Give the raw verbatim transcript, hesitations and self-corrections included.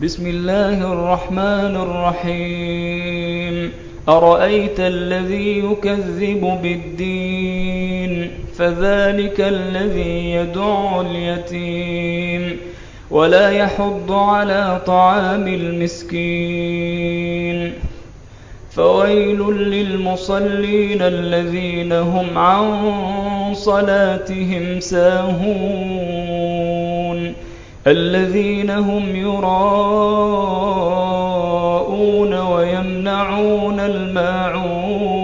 بسم الله الرحمن الرحيم أرأيت الذي يكذب بالدين فذلك الذي يدع اليتيم ولا يحض على طعام المسكين فويل للمصلين الذين هم عن صلاتهم ساهون الذين هم يراءون ويمنعون الماعون